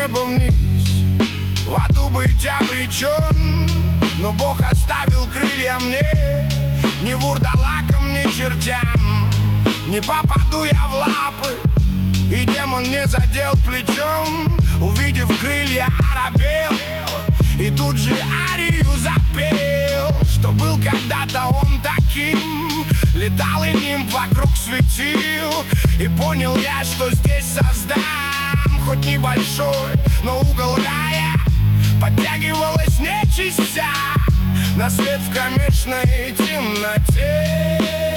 небо вниз, в аду быть обречен. Но Бог оставил крылья мне, ни вурдалакам, ни чертям. Не попаду я в лапы, и демон не задел плечом. Увидев крылья, оробел, и тут же арию запел, что был когда-то он таким. Летал и нимб вокруг светил, и понял я, что здесь создам хоть небольшой, но угол рая. Подтягивалась нечисть вся на свет в кромешной темноте.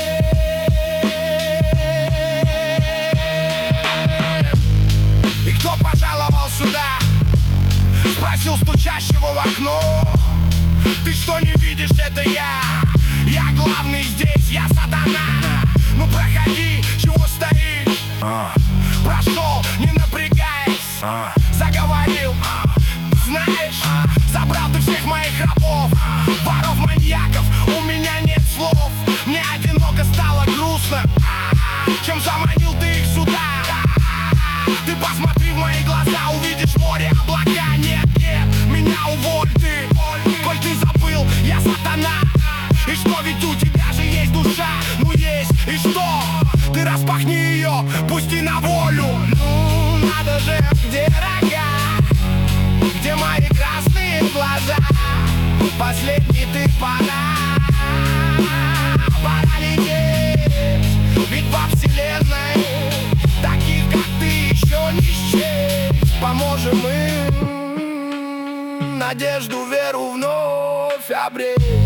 И кто пожаловал сюда? Спросил стучащего в окно. Ты что, не видишь, это я? Я главный здесь, я сатана. Ну проходи, чего стоишь? Прошел, не напрягаясь, заговорил. Знаешь, забрал ты всех моих рабов, воров, маньяков, у меня нет слов. Мне одиноко стало грустно, чем заманил ты их сюда. Ты посмотри в мои глаза, увидишь море, облака. Нет, нет, меня уволь ты, коль ты забыл, я сатана. И что, ведь у тебя же есть душа? Ну есть, и что? Ты распахни ее, пусти на волю. Ну, надо же, где рога? Где мои красные глаза? Последний ты, пора лететь. Ведь во вселенной таких, как ты, еще не счесть. Поможем им надежду, веру вновь обречь.